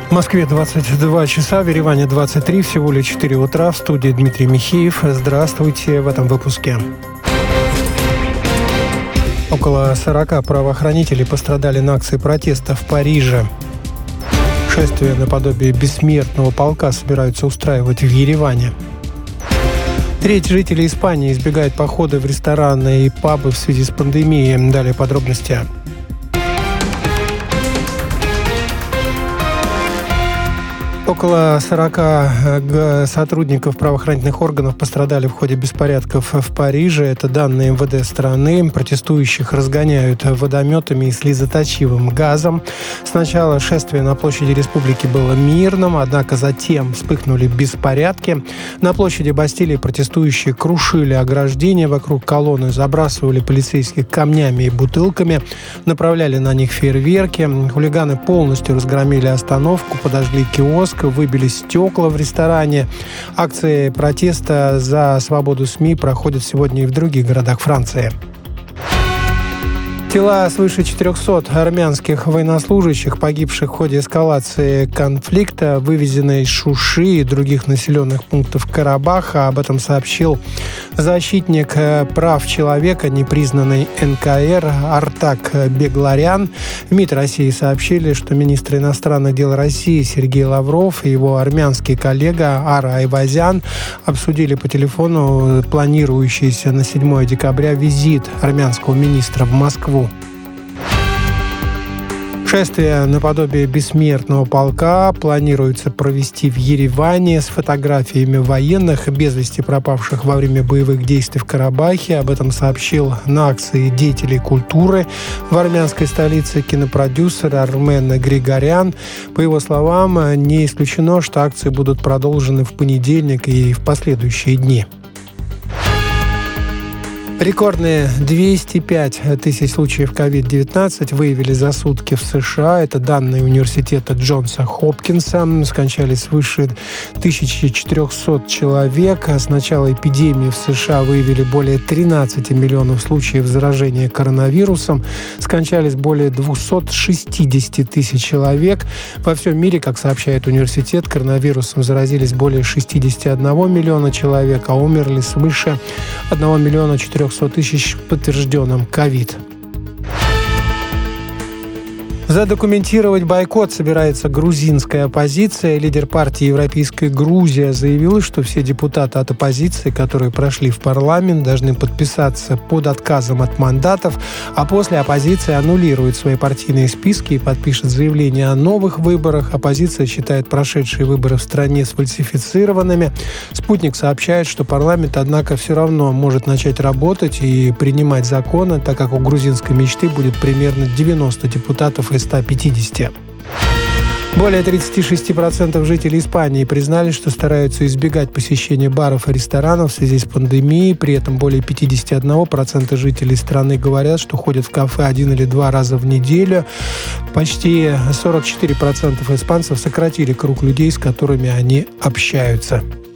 В Москве 22 часа, в Ереване 23, всего лишь 4 утра. В студии Дмитрий Михеев. Здравствуйте в этом выпуске. Около 40 правоохранителей пострадали на акции протеста в Париже. Шествие наподобие бессмертного полка собираются устраивать в Ереване. Треть жителей Испании избегает похода в рестораны и пабы в связи с пандемией. Далее подробности. Около 40 сотрудников правоохранительных органов пострадали в ходе беспорядков в Париже. Это данные МВД страны. Протестующих разгоняют водометами и слезоточивым газом. Сначала шествие на площади Республики было мирным, однако затем вспыхнули беспорядки. На площади Бастилии протестующие крушили ограждения вокруг колонны, забрасывали полицейских камнями и бутылками, направляли на них фейерверки. Хулиганы полностью разгромили остановку, подожгли киоск, выбили стекла в ресторане. Акции протеста за свободу СМИ проходят сегодня и в других городах Франции. Тела свыше 400 армянских военнослужащих, погибших в ходе эскалации конфликта, вывезены из Шуши и других населенных пунктов Карабаха. Об этом сообщил защитник прав человека, непризнанный НКР Артак Бегларян. В МИД России сообщили, что министр иностранных дел России Сергей Лавров и его армянский коллега Ара Айвазян обсудили по телефону планирующийся на 7 декабря визит армянского министра в Москву. Шествие наподобие бессмертного полка планируется провести в Ереване с фотографиями военных, без вести пропавших во время боевых действий в Карабахе. Об этом сообщил на акции деятелей культуры в армянской столице кинопродюсер Армен Григорян. По его словам, не исключено, что акции будут продолжены в понедельник и в последующие дни. Рекордные 205 тысяч случаев COVID-19 выявили за сутки в США. Это данные университета Джонса Хопкинса. Скончались свыше 1400 человек. С начала эпидемии в США выявили более 13 миллионов случаев заражения коронавирусом. Скончались более 260 тысяч человек. Во всем мире, как сообщает университет, коронавирусом заразились более 61 миллиона человек, а умерли свыше 1 миллиона 400 тысяч подтвержденным ковид. Задокументировать бойкот собирается грузинская оппозиция. Лидер партии «Европейская Грузия» заявил, что все депутаты от оппозиции, которые прошли в парламент, должны подписаться под отказом от мандатов, а после оппозиция аннулирует свои партийные списки и подпишет заявление о новых выборах. Оппозиция считает прошедшие выборы в стране сфальсифицированными. «Спутник» сообщает, что парламент, однако, все равно может начать работать и принимать законы, так как у грузинской мечты будет примерно 90 депутатов из 150. Более 36% жителей Испании признали, что стараются избегать посещения баров и ресторанов в связи с пандемией. При этом более 51% жителей страны говорят, что ходят в кафе 1 или 2 раза в неделю. Почти 44% испанцев сократили круг людей, с которыми они общаются.